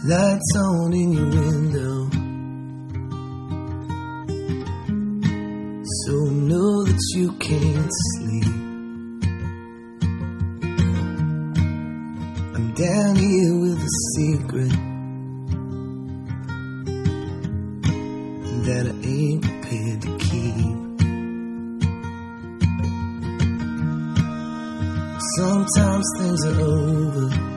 Lights on in your window, so know that you can't sleep. I'm down here with a secret that I ain't prepared to keep. Sometimes things are over